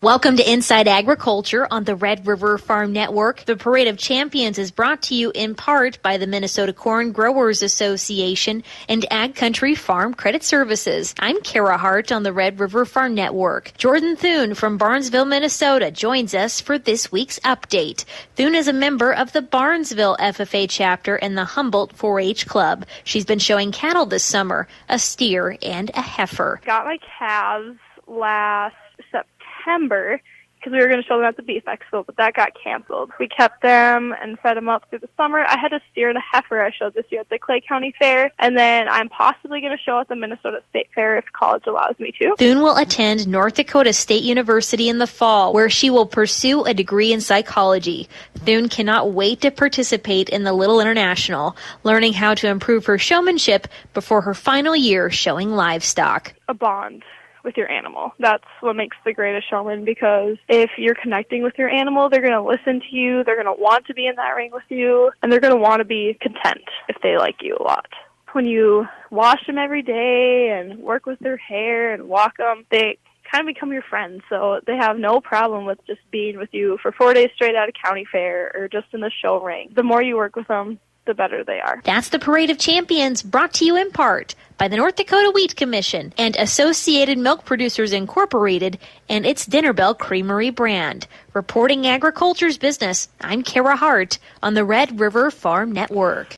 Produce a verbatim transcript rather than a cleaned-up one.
Welcome to Inside Agriculture on the Red River Farm Network. The Parade of Champions is brought to you in part by the Minnesota Corn Growers Association and Ag Country Farm Credit Services. I'm Kara Hart on the Red River Farm Network. Jordan Thune from Barnesville, Minnesota joins us for this week's update. Thune is a member of the Barnesville F F A chapter and the Humboldt four H Club. She's been showing cattle this summer, a steer and a heifer. Got my calves last September because we were going to show them at the Beef Expo, but that got canceled. We kept them and fed them up through the summer. I had a steer and a heifer I showed this year at the Clay County Fair, and then I'm possibly going to show at the Minnesota State Fair if college allows me to. Thune will attend North Dakota State University in the fall, where she will pursue a degree in psychology. Thune cannot wait to participate in the Little International, learning how to improve her showmanship before her final year showing livestock. A bond with your animal. That's what makes the greatest showman, because if you're connecting with your animal, they're going to listen to you, they're going to want to be in that ring with you, and they're going to want to be content if they like you a lot. When you wash them every day and work with their hair and walk them, they kind of become your friends, so they have no problem with just being with you for four days straight at a county fair or just in the show ring. The more you work with them, the better they are. That's the Parade of Champions, brought to you in part by the North Dakota Wheat Commission and Associated Milk Producers Incorporated and its Dinner Bell Creamery brand. Reporting agriculture's business, I'm Kara Hart on the Red River Farm Network.